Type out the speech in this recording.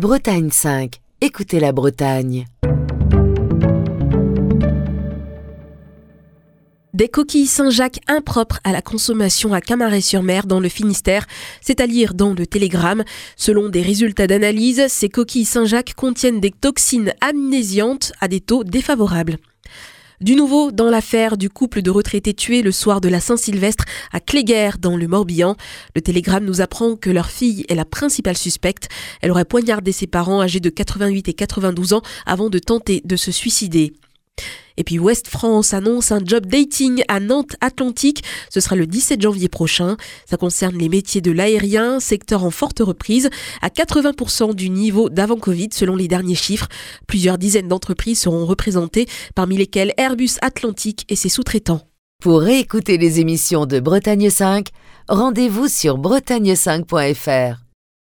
Bretagne 5. Écoutez la Bretagne. Des coquilles Saint-Jacques impropres à la consommation à Camaret-sur-Mer dans le Finistère, c'est à lire dans le Télégramme. Selon des résultats d'analyse, ces coquilles Saint-Jacques contiennent des toxines amnésiantes à des taux défavorables. Du nouveau dans l'affaire du couple de retraités tués le soir de la Saint-Sylvestre à Cléguer dans le Morbihan. Le Télégramme nous apprend que leur fille est la principale suspecte. Elle aurait poignardé ses parents âgés de 88 et 92 ans avant de tenter de se suicider. Et puis Ouest France annonce un job dating à Nantes Atlantique. Ce sera le 17 janvier prochain. Ça concerne les métiers de l'aérien, secteur en forte reprise, à 80% du niveau d'avant Covid selon les derniers chiffres. Plusieurs dizaines d'entreprises seront représentées, parmi lesquelles Airbus Atlantique et ses sous-traitants. Pour réécouter les émissions de Bretagne 5, rendez-vous sur bretagne5.fr.